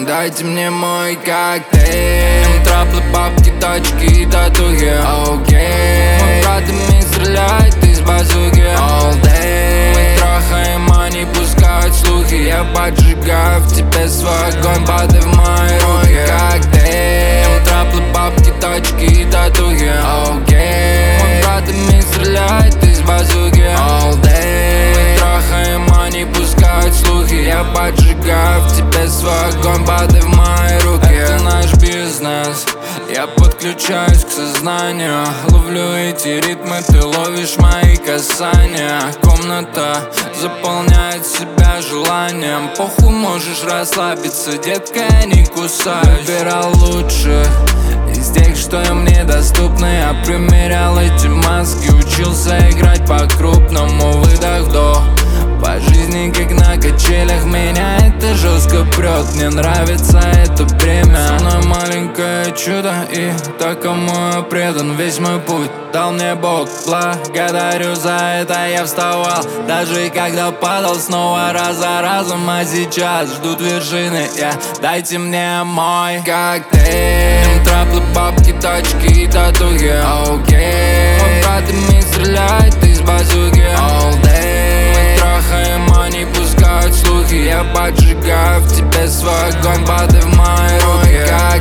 Дайте мне мой коктейль. Траплы, бабки, тачки и татухи. Окей. Мой брат ими стреляет из базуки. All day. Мы трахаем, они пускают слухи. Я поджигаю в тебе свой огонь, падай в мои руки. Коктейль. Траплы, бабки, тачки и татухи. Окей. Мой брат ими стреляет из базуки. All day. Мы трахаем, они пускают слухи. Я поджигаю в тебе свой огонь, падай в мои руки. Это наш бизнес. Я подключаюсь к сознанию. Ловлю эти ритмы, ты ловишь мои касания. Комната заполняет себя желанием. Похуй, можешь расслабиться, детка, я не кусаюсь. Выбирал лучше из тех, что им недоступны. Я примерял эти маски, учился играть по-крупному. Выдох-вдох, по жизни как на качелях. Меня это жестко прет, мне нравится это бремя. Со мной маленькое чудо, и так, кому я предан. Весь мой путь дал мне Бог, благодарю за это. Я вставал, даже когда падал, снова раз за разом. А сейчас ждут вершины, дайте мне мой коктейль. Траплы, бабки, тачки и татухи. Окей. Мой брат ими стреляет из базуки. All day. Мы трахаем, они пускают слухи. Я поджигаю в тебе свой огонь, падай в мои руки.